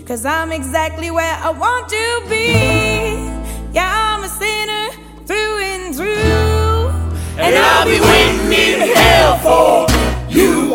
'cause I'm exactly where I want to be. Yeah, I'm a sinner through and through, and I'll be waiting in hell for you.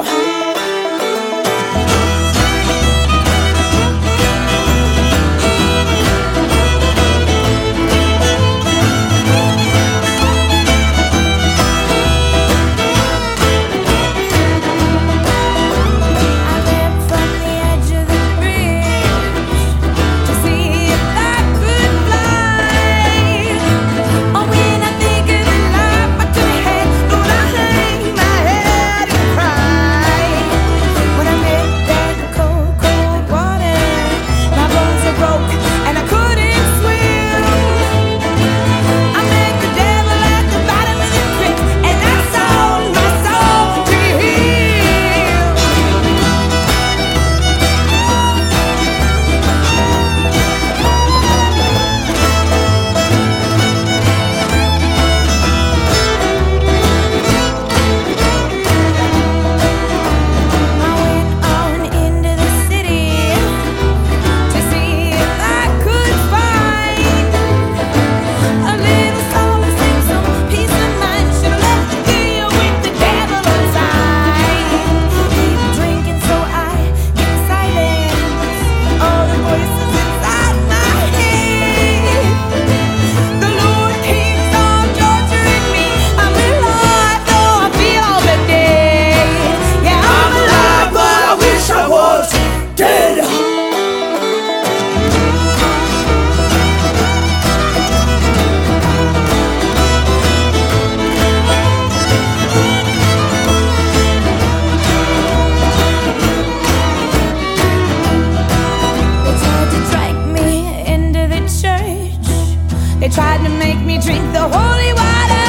They tried to make me drink the holy water,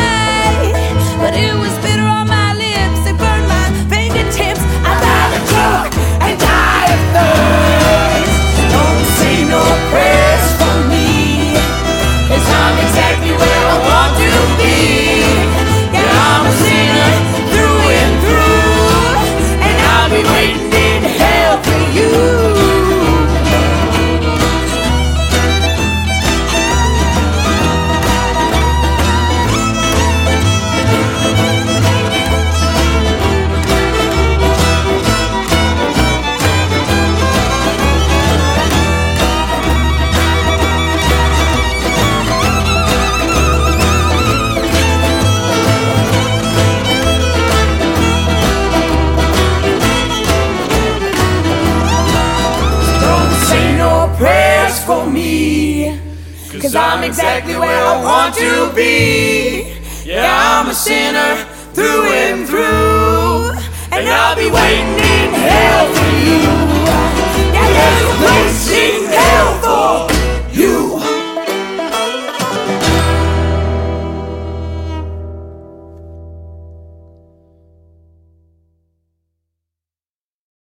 but it was bitter on my lips. It burned my fingertips. I'd rather drunk and die of thirst. Don't say no prayers for me, 'cause I'm exactly where I want to be. Yeah, I'm a sinner through and through, and I'll be waiting in hell for you. Prayers for me, 'cause I'm exactly where I want to be. Yeah, I'm a sinner through and through, and I'll be waiting in hell.